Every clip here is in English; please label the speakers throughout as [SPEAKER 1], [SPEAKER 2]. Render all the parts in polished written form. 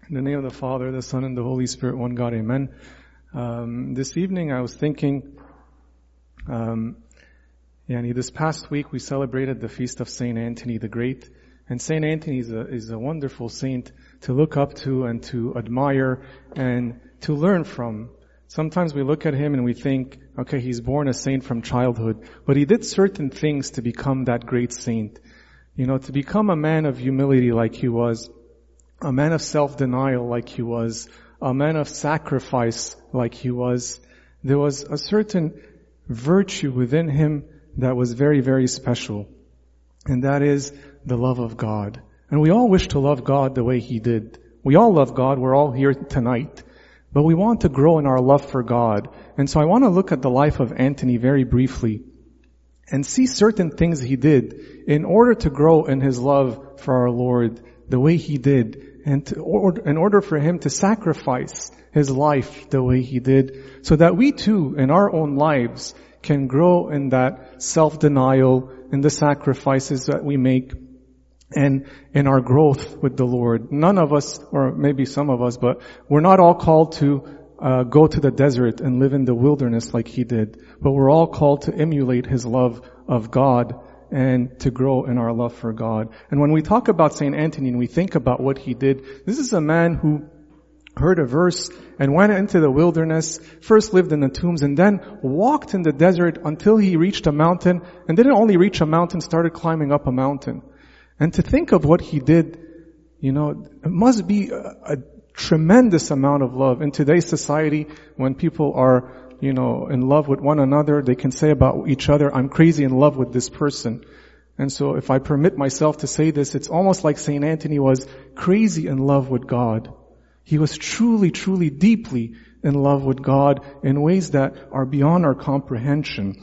[SPEAKER 1] In the name of the Father, the Son, and the Holy Spirit, one God, amen. This evening I was thinking, this past week we celebrated the feast of Saint Anthony the Great. And Saint Anthony is a wonderful saint to look up to and to admire and to learn from. Sometimes we look at him and we think, okay, he's born a saint from childhood, but he did certain things to become that great saint. To become a man of humility like he was, a man of self-denial like he was, a man of sacrifice like he was. There was a certain virtue within him that was very, very special. And that is the love of God. And we all wish to love God the way he did. We all love God. We're all here tonight. But we want to grow in our love for God. And so I want to look at the life of Anthony very briefly and see certain things he did in order to grow in his love for our Lord the way he did, and in order for him to sacrifice his life the way he did, so that we too, in our own lives, can grow in that self-denial, in the sacrifices that we make, and in our growth with the Lord. None of us, or maybe some of us, but we're not all called to go to the desert and live in the wilderness like he did, but we're all called to emulate his love of God and to grow in our love for God. And when we talk about Saint Anthony and we think about what he did, this is a man who heard a verse and went into the wilderness, first lived in the tombs, and then walked in the desert until he reached a mountain, and didn't only reach a mountain, started climbing up a mountain. And to think of what he did, it must be a tremendous amount of love. In today's society, when people are in love with one another, they can say about each other, I'm crazy in love with this person. And so if I permit myself to say this, it's almost like Saint Anthony was crazy in love with God. He was truly, truly, deeply in love with God in ways that are beyond our comprehension.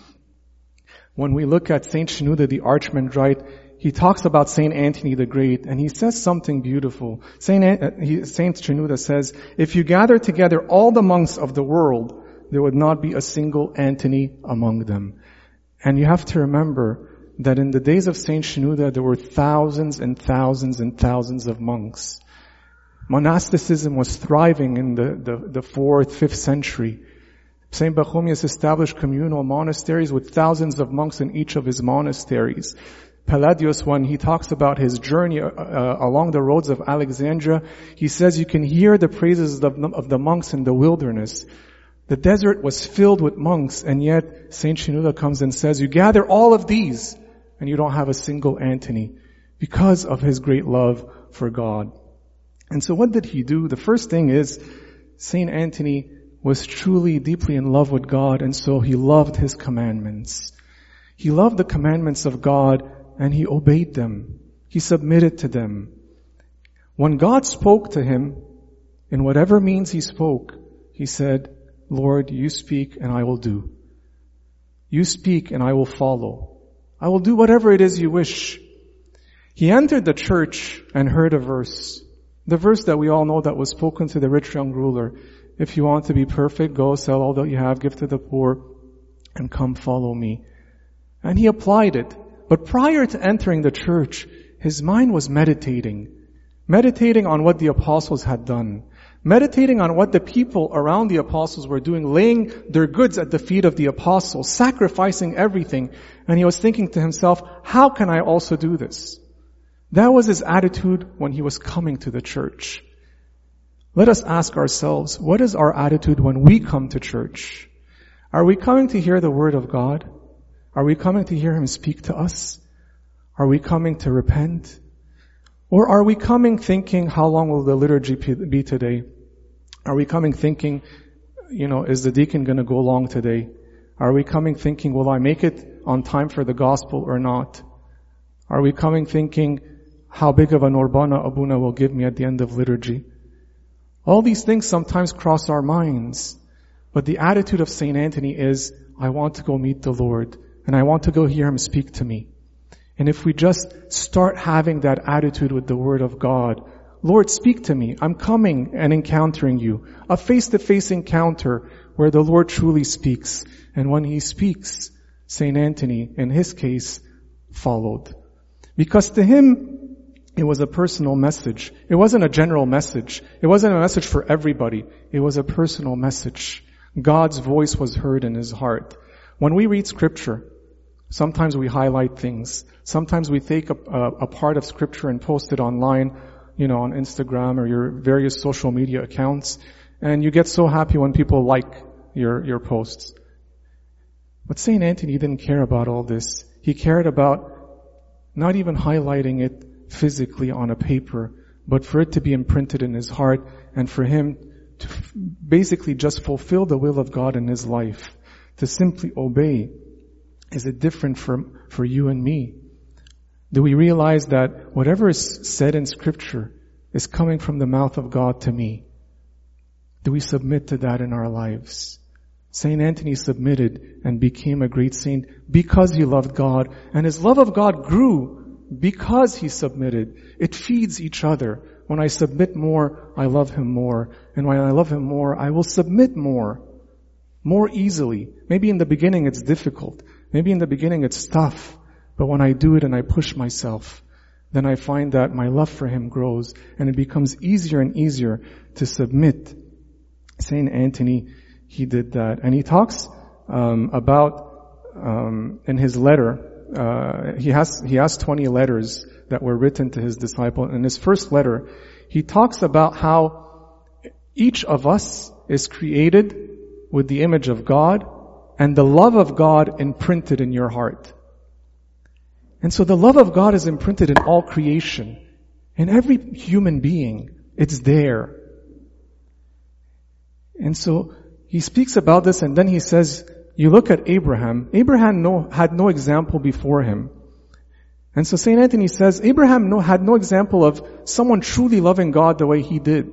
[SPEAKER 1] When we look at Saint Shenouda the Archimandrite, he talks about Saint Anthony the Great, and he says something beautiful. Saint Shenouda says, if you gather together all the monks of the world, there would not be a single Anthony among them. And you have to remember that in the days of Saint Shenouda, there were thousands and thousands and thousands of monks. Monasticism was thriving in the 4th, 5th century. Saint Pachomius established communal monasteries with thousands of monks in each of his monasteries. Palladius, when he talks about his journey along the roads of Alexandria, he says you can hear the praises of the monks in the wilderness. The desert was filled with monks, and yet Saint Shenouda comes and says, you gather all of these, and you don't have a single Anthony, because of his great love for God. And so what did he do? The first thing is, Saint Anthony was truly deeply in love with God, and so he loved his commandments. He loved the commandments of God, and he obeyed them. He submitted to them. When God spoke to him, in whatever means he spoke, he said, Lord, you speak and I will do. You speak and I will follow. I will do whatever it is you wish. He entered the church and heard a verse. The verse that we all know that was spoken to the rich young ruler. If you want to be perfect, go sell all that you have, give to the poor, and come follow me. And he applied it. But prior to entering the church, his mind was meditating on what the apostles had done. Meditating on what the people around the apostles were doing, laying their goods at the feet of the apostles, sacrificing everything. And he was thinking to himself, how can I also do this? That was his attitude when he was coming to the church. Let us ask ourselves, what is our attitude when we come to church? Are we coming to hear the word of God? Are we coming to hear him speak to us? Are we coming to repent? Or are we coming thinking, how long will the liturgy be today? Are we coming thinking, is the deacon going to go long today? Are we coming thinking, will I make it on time for the gospel or not? Are we coming thinking, how big of an Orbana Abuna will give me at the end of liturgy? All these things sometimes cross our minds. But the attitude of Saint Anthony is, I want to go meet the Lord, and I want to go hear him speak to me. And if we just start having that attitude with the Word of God, Lord, speak to me. I'm coming and encountering you. A face-to-face encounter where the Lord truly speaks. And when he speaks, Saint Anthony, in his case, followed. Because to him, It was a personal message. It wasn't a general message. It wasn't a message for everybody. It was a personal message. God's voice was heard in his heart. When we read scripture, sometimes we highlight things. Sometimes we take a part of scripture and post it online, on Instagram or your various social media accounts. And you get so happy when people like your posts. But St. Anthony didn't care about all this. He cared about not even highlighting it physically on a paper, but for it to be imprinted in his heart and for him to basically just fulfill the will of God in his life, to simply obey. Is it different for you and me? Do we realize that whatever is said in scripture is coming from the mouth of God to me? Do we submit to that in our lives? St. Anthony submitted and became a great saint because he loved God, and his love of God grew because he submitted. It feeds each other. When I submit more, I love him more. And when I love him more, I will submit more easily. Maybe in the beginning it's difficult. Maybe in the beginning it's tough. But when I do it and I push myself, then I find that my love for him grows and it becomes easier and easier to submit. St. Anthony, he did that. And he talks about in his letter, he has 20 letters that were written to his disciple. In his first letter, he talks about how each of us is created with the image of God and the love of God imprinted in your heart. And so the love of God is imprinted in all creation. In every human being, it's there. And so he speaks about this and then he says, you look at Abraham. Abraham had no example before him. And so St. Anthony says, Abraham had no example of someone truly loving God the way he did.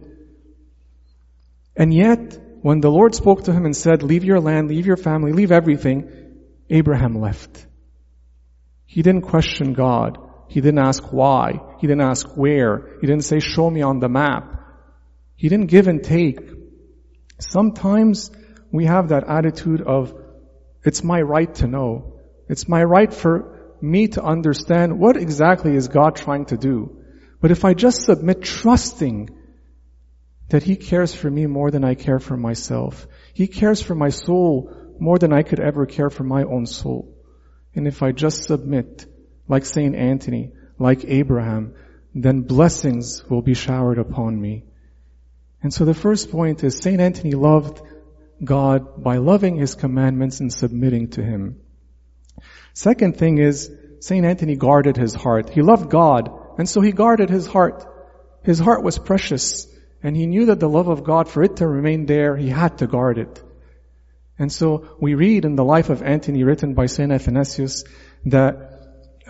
[SPEAKER 1] And yet, when the Lord spoke to him and said, leave your land, leave your family, leave everything, Abraham left. He didn't question God. He didn't ask why. He didn't ask where. He didn't say, show me on the map. He didn't give and take. Sometimes we have that attitude of, it's my right to know. It's my right for me to understand what exactly is God trying to do. But if I just submit trusting that He cares for me more than I care for myself. He cares for my soul more than I could ever care for my own soul. And if I just submit, like St. Anthony, like Abraham, then blessings will be showered upon me. And so the first point is St. Anthony loved God by loving His commandments and submitting to Him. Second thing is St. Anthony guarded his heart. He loved God, and so he guarded his heart. His heart was precious, and he knew that the love of God, for it to remain there, he had to guard it. And so we read in the life of Anthony written by St. Athanasius that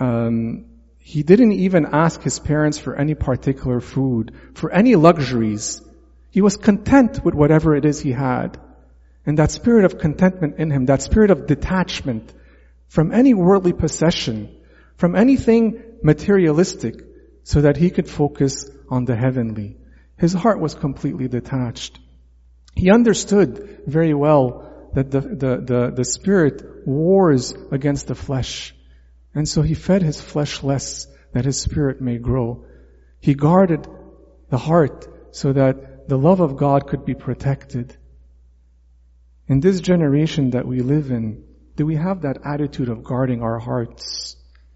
[SPEAKER 1] he didn't even ask his parents for any particular food, for any luxuries. He was content with whatever it is he had. And that spirit of contentment in him, that spirit of detachment from any worldly possession, from anything materialistic, so that he could focus on the heavenly. His heart was completely detached. He understood very well that the spirit wars against the flesh. And so he fed his flesh less, that his spirit may grow. He guarded the heart so that the love of God could be protected. In this generation that we live in, do we have that attitude of guarding our hearts?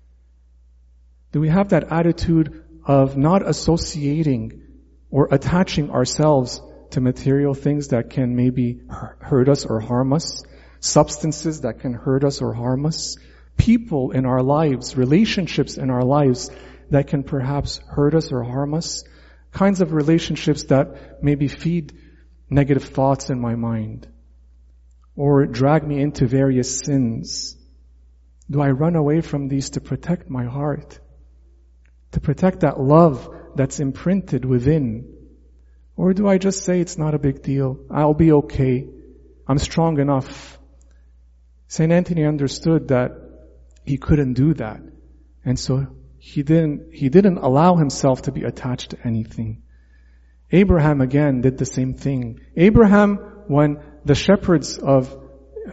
[SPEAKER 1] Do we have that attitude of not associating or attaching ourselves to material things that can maybe hurt us or harm us? Substances that can hurt us or harm us? People in our lives, relationships in our lives that can perhaps hurt us or harm us? Kinds of relationships that maybe feed negative thoughts in my mind or drag me into various sins. Do I run away from these to protect my heart? To protect that love that's imprinted within? Or do I just say it's not a big deal? I'll be okay. I'm strong enough. St. Anthony understood that he couldn't do that. And so he didn't allow himself to be attached to anything. Abraham again did the same thing. Abraham, when the shepherds of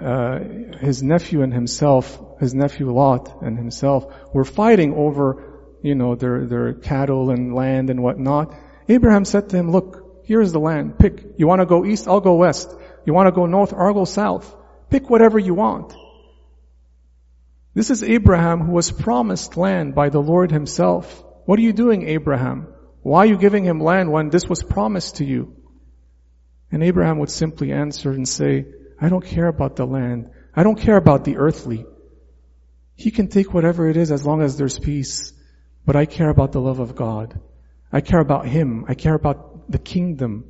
[SPEAKER 1] his nephew Lot and himself were fighting over their cattle and land and whatnot. Abraham said to him, look, here's the land. Pick. You want to go east? I'll go west. You want to go north? I'll go south. Pick whatever you want. This is Abraham who was promised land by the Lord himself. What are you doing, Abraham? Why are you giving him land when this was promised to you? And Abraham would simply answer and say, I don't care about the land. I don't care about the earthly. He can take whatever it is as long as there's peace. But I care about the love of God. I care about Him. I care about the kingdom.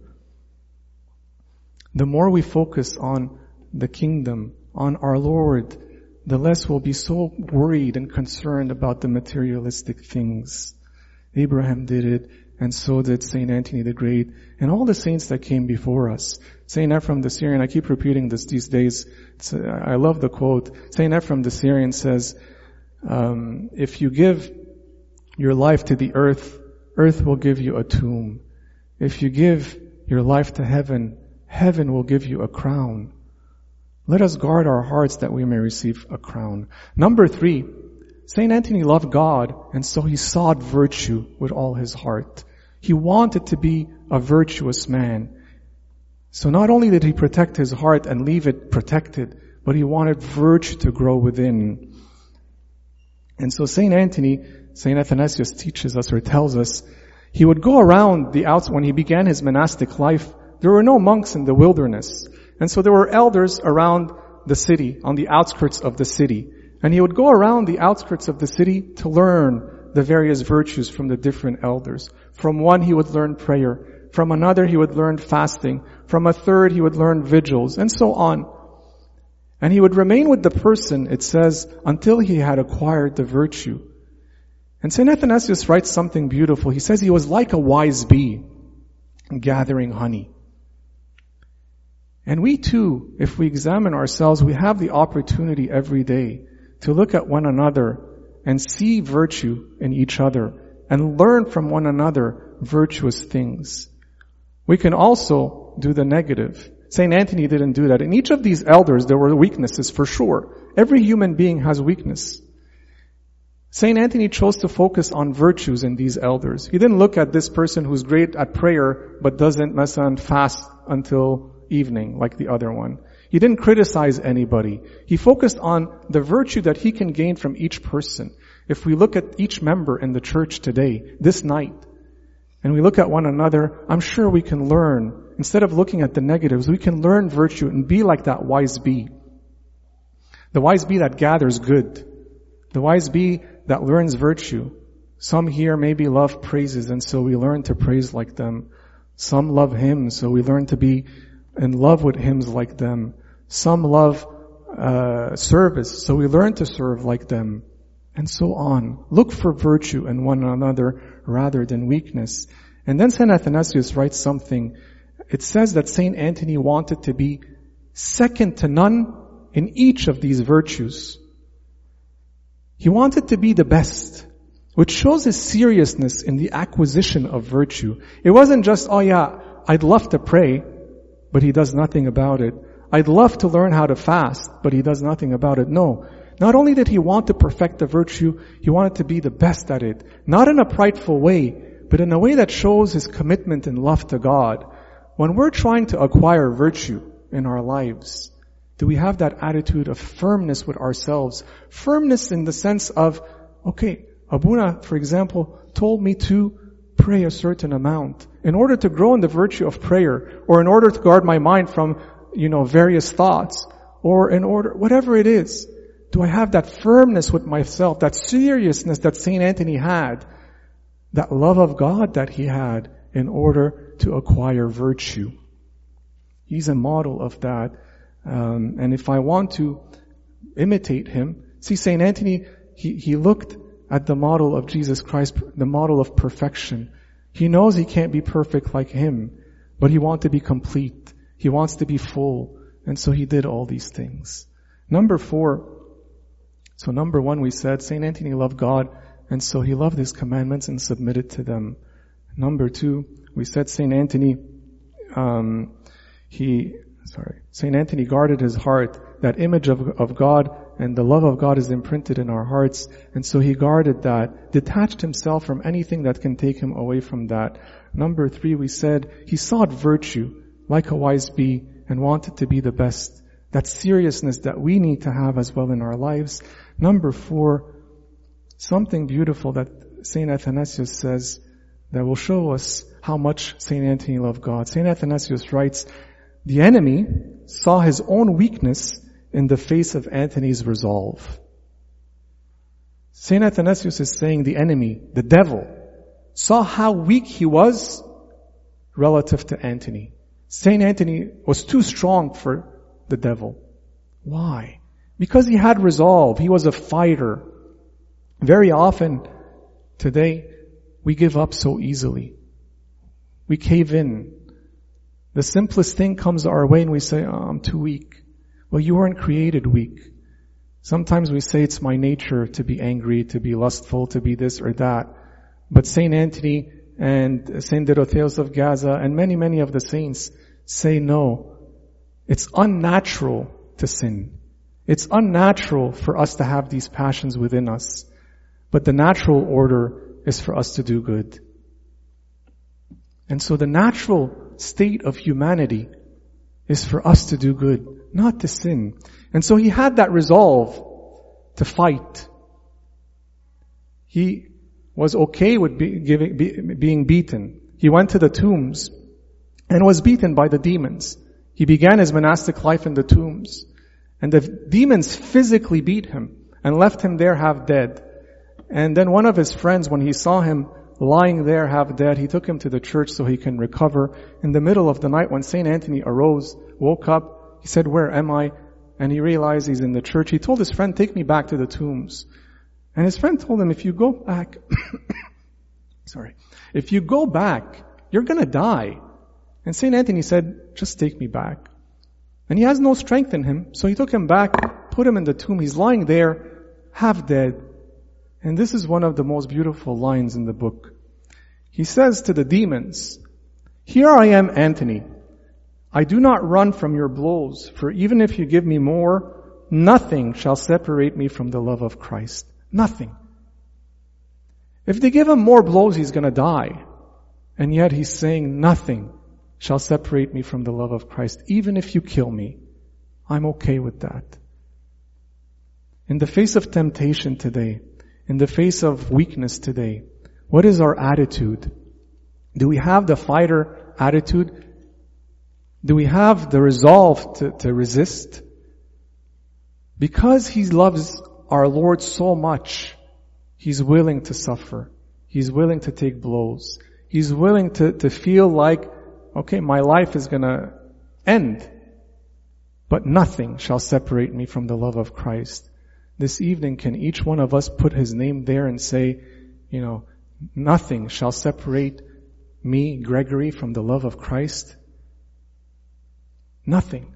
[SPEAKER 1] The more we focus on the kingdom, on our Lord, the less we'll be so worried and concerned about the materialistic things. Abraham did it, and so did Saint Anthony the Great, and all the saints that came before us. Saint Ephrem the Syrian, I keep repeating this these days. I love the quote. Saint Ephrem the Syrian says, if you give your life to the earth, earth will give you a tomb. If you give your life to heaven, heaven will give you a crown. Let us guard our hearts that we may receive a crown. Number 3, Saint Anthony loved God, and so he sought virtue with all his heart. He wanted to be a virtuous man. So not only did he protect his heart and leave it protected, but he wanted virtue to grow within. And so Saint Anthony, Saint Athanasius teaches us or tells us, he would go around the outside. When he began his monastic life, there were no monks in the wilderness. And so there were elders around the city, on the outskirts of the city. And he would go around the outskirts of the city to learn the various virtues from the different elders. From one he would learn prayer. From another he would learn fasting. From a third he would learn vigils, and so on. And he would remain with the person, it says, until he had acquired the virtue. And St. Athanasius writes something beautiful. He says he was like a wise bee gathering honey. And we too, if we examine ourselves, we have the opportunity every day to look at one another and see virtue in each other and learn from one another virtuous things. We can also do the negative. St. Anthony didn't do that. In each of these elders, there were weaknesses for sure. Every human being has weakness. St. Anthony chose to focus on virtues in these elders. He didn't look at this person who's great at prayer but doesn't fast until evening like the other one. He didn't criticize anybody. He focused on the virtue that he can gain from each person. If we look at each member in the church today, this night, and we look at one another, I'm sure we can learn. Instead of looking at the negatives, we can learn virtue and be like that wise bee. The wise bee that gathers good. The wise bee that learns virtue. Some here maybe love praises, and so we learn to praise like them. Some love hymns, so we learn to be in love with hymns like them. Some love service, so we learn to serve like them. And so on. Look for virtue in one another rather than weakness. And then St. Athanasius writes something. It says that St. Anthony wanted to be second to none in each of these virtues. He wanted to be the best, which shows his seriousness in the acquisition of virtue. It wasn't just, oh yeah, I'd love to pray, but he does nothing about it. I'd love to learn how to fast, but he does nothing about it. No. Not only did he want to perfect the virtue, he wanted to be the best at it. Not in a prideful way, but in a way that shows his commitment and love to God. When we're trying to acquire virtue in our lives, do we have that attitude of firmness with ourselves? Firmness in the sense of, okay, Abuna, for example, told me to pray a certain amount. In order to grow in the virtue of prayer, or in order to guard my mind from, various thoughts, or in order, whatever it is, do I have that firmness with myself, that seriousness that St. Anthony had, that love of God that he had in order to acquire virtue? He's a model of that. And if I want to imitate him, see, St. Anthony, he looked at the model of Jesus Christ, the model of perfection. He knows he can't be perfect like him, but he wants to be complete. He wants to be full. And so he did all these things. Number 4. So number 1, we said St. Anthony loved God, and so he loved his commandments and submitted to them. Number 2, we said St. Anthony, St. Anthony guarded his heart, that image of God, and the love of God is imprinted in our hearts. And so he guarded that, detached himself from anything that can take him away from that. Number 3, we said, he sought virtue like a wise bee and wanted to be the best. That seriousness that we need to have as well in our lives. Number 4, something beautiful that St. Athanasius says that will show us how much St. Anthony loved God. St. Athanasius writes, the enemy saw his own weakness in the face of Anthony's resolve. St. Athanasius is saying the enemy, the devil, saw how weak he was relative to Anthony. St. Anthony was too strong for the devil. Why? Because he had resolve. He was a fighter. Very often today, we give up so easily. We cave in. The simplest thing comes our way and we say, I'm too weak. Well, you weren't created weak. Sometimes we say it's my nature to be angry, to be lustful, to be this or that. But St. Anthony and St. Dorotheus of Gaza and many, many of the saints say no. It's unnatural to sin. It's unnatural for us to have these passions within us. But the natural order is for us to do good. And so the natural state of humanity is for us to do good, not to sin. And so he had that resolve to fight. He was okay with being beaten. He went to the tombs and was beaten by the demons. He began his monastic life in the tombs. And the demons physically beat him and left him there half dead. And then one of his friends, when he saw him lying there half dead, he took him to the church so he can recover. In the middle of the night, when St. Anthony arose, woke up, he said, where am I? And he realized he's in the church. He told his friend, take me back to the tombs. And his friend told him, if you go back, if you go back, you're gonna die. And St. Anthony said, just take me back. And he has no strength in him, so he took him back, put him in the tomb. He's lying there, half dead. And this is one of the most beautiful lines in the book. He says to the demons, here I am, Anthony. I do not run from your blows, for even if you give me more, nothing shall separate me from the love of Christ. Nothing. If they give him more blows, he's going to die. And yet he's saying, nothing shall separate me from the love of Christ. Even if you kill me, I'm okay with that. In the face of temptation today, in the face of weakness today, what is our attitude? Do we have the fighter attitude? Do we have the resolve to resist? Because he loves our Lord so much, he's willing to suffer. He's willing to take blows. He's willing to feel like, okay, my life is gonna end. But nothing shall separate me from the love of Christ. This evening, can each one of us put his name there and say, nothing shall separate me, Gregory, from the love of Christ? Nothing.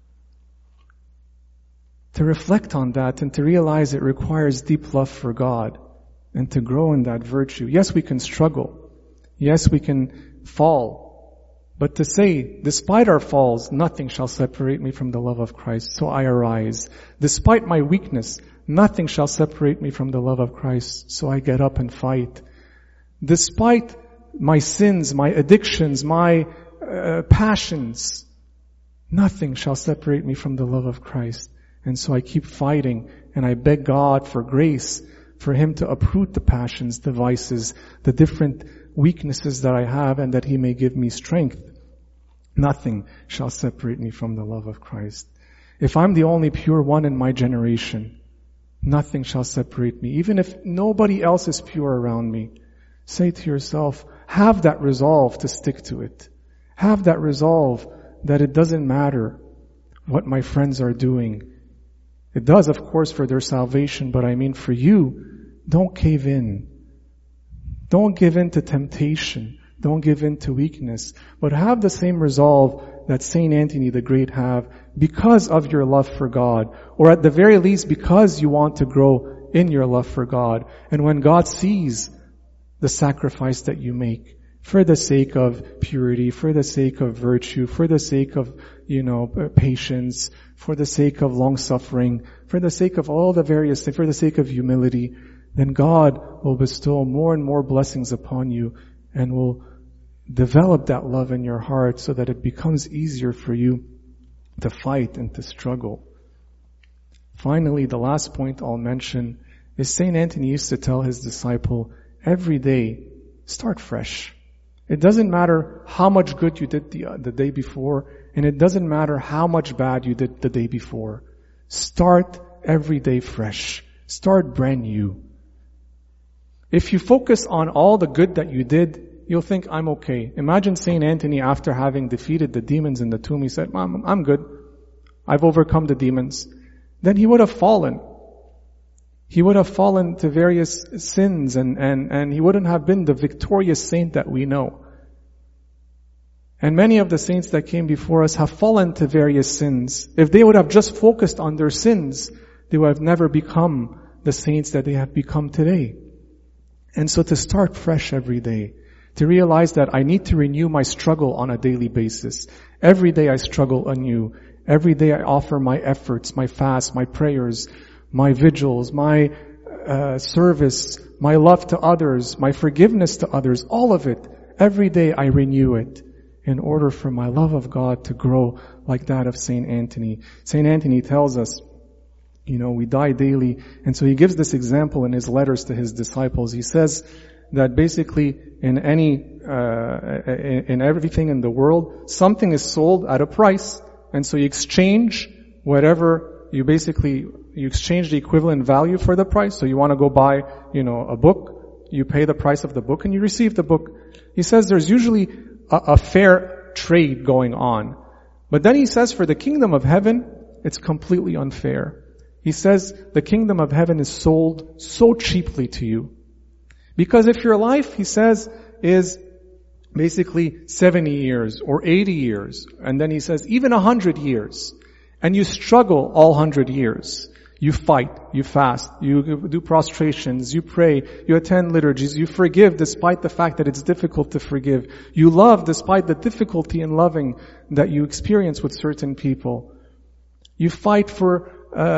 [SPEAKER 1] To reflect on that and to realize it requires deep love for God and to grow in that virtue. Yes, we can struggle. Yes, we can fall. But to say, despite our falls, nothing shall separate me from the love of Christ, so I arise. Despite my weakness, nothing shall separate me from the love of Christ, so I get up and fight. Despite my sins, my addictions, my passions, nothing shall separate me from the love of Christ. And so I keep fighting, and I beg God for grace, for Him to uproot the passions, the vices, the different weaknesses that I have, and that He may give me strength. Nothing shall separate me from the love of Christ. If I'm the only pure one in my generation, nothing shall separate me. Even if nobody else is pure around me, say to yourself, have that resolve to stick to it. Have that resolve that it doesn't matter what my friends are doing. It does, of course, for their salvation, but I mean for you, don't cave in. Don't give in to temptation. Don't give in to weakness. But have the same resolve that St. Anthony the Great have because of your love for God. Or at the very least, because you want to grow in your love for God. And when God sees the sacrifice that you make, for the sake of purity, for the sake of virtue, for the sake of, patience, for the sake of long suffering, for the sake of all the various things, for the sake of humility, then God will bestow more and more blessings upon you and will develop that love in your heart so that it becomes easier for you to fight and to struggle. Finally, the last point I'll mention is St. Anthony used to tell his disciple, every day, start fresh. It doesn't matter how much good you did the day before, and it doesn't matter how much bad you did the day before. Start every day fresh. Start brand new. If you focus on all the good that you did, you'll think, I'm okay. Imagine St. Anthony, after having defeated the demons in the tomb, he said, I'm good. I've overcome the demons. Then he would have fallen. He would have fallen to various sins and he wouldn't have been the victorious saint that we know. And many of the saints that came before us have fallen to various sins. If they would have just focused on their sins, they would have never become the saints that they have become today. And so to start fresh every day, to realize that I need to renew my struggle on a daily basis. Every day I struggle anew. Every day I offer my efforts, my fasts, my prayers, my vigils, my service, my love to others, my forgiveness to others, all of it. Every day I renew it in order for my love of God to grow like that of St. Anthony. St. Anthony tells us, we die daily. And so he gives this example in his letters to his disciples. He says that basically in everything in the world, something is sold at a price. And so you exchange whatever, you exchange the equivalent value for the price. So you want to go buy, a book, you pay the price of the book and you receive the book. He says there's usually a fair trade going on. But then he says for the kingdom of heaven, it's completely unfair. He says the kingdom of heaven is sold so cheaply to you. Because if your life, he says, is basically 70 years or 80 years, and then he says even 100 years, and you struggle all 100 years, you fight, you fast, you do prostrations, you pray, you attend liturgies, you forgive despite the fact that it's difficult to forgive, you love despite the difficulty in loving that you experience with certain people, you fight for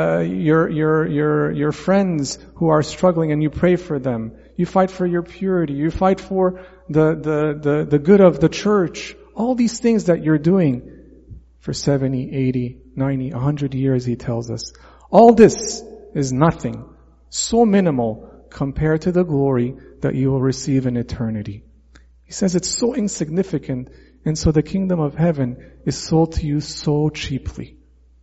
[SPEAKER 1] your friends who are struggling and you pray for them. You fight for your purity. You fight for the good of the church. All these things that you're doing for 70, 80, 90, 100 years, he tells us. All this is nothing. So minimal compared to the glory that you will receive in eternity. He says it's so insignificant, and so the kingdom of heaven is sold to you so cheaply.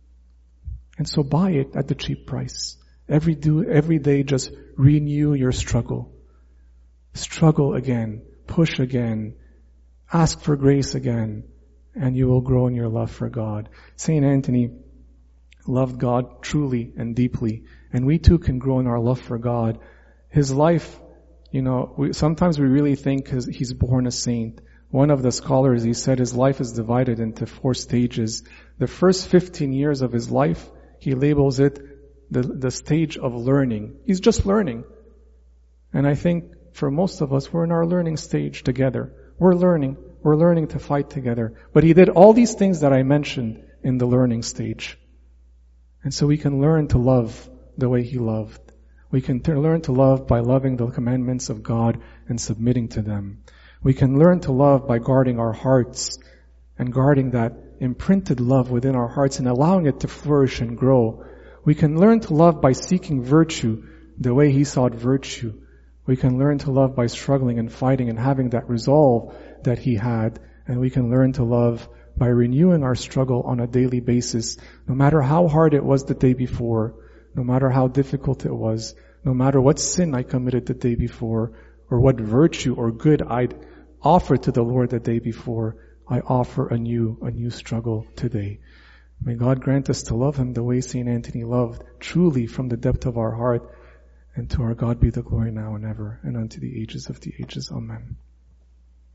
[SPEAKER 1] And so buy it at the cheap price. Every day just renew your struggle. Struggle again. Push again. Ask for grace again. And you will grow in your love for God. St. Anthony loved God truly and deeply. And we too can grow in our love for God. His life, sometimes we really think he's born a saint. One of the scholars, he said his life is divided into 4 stages. The first 15 years of his life, he labels it the stage of learning. He's just learning. And I think for most of us, we're in our learning stage together. We're learning to fight together. But he did all these things that I mentioned in the learning stage. And so we can learn to love the way he loved. We can learn to love by loving the commandments of God and submitting to them. We can learn to love by guarding our hearts and guarding that imprinted love within our hearts and allowing it to flourish and grow. We can learn to love by seeking virtue the way he sought virtue. We can learn to love by struggling and fighting and having that resolve that he had. And we can learn to love by renewing our struggle on a daily basis, no matter how hard it was the day before, no matter how difficult it was, no matter what sin I committed the day before, or what virtue or good I'd offered to the Lord the day before, I offer a new struggle today. May God grant us to love him the way St. Anthony loved, truly from the depth of our heart, and to our God be the glory now and ever, and unto the ages of the ages. Amen.